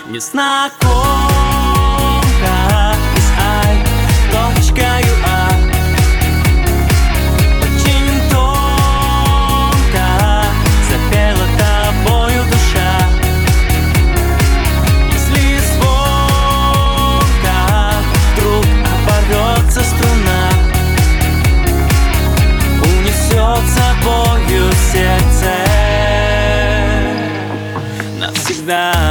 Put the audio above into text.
Незнакомка из I.ua очень тонко запела тобою душа. Если звонко вдруг оборвется струна, унесет с собою сердце навсегда.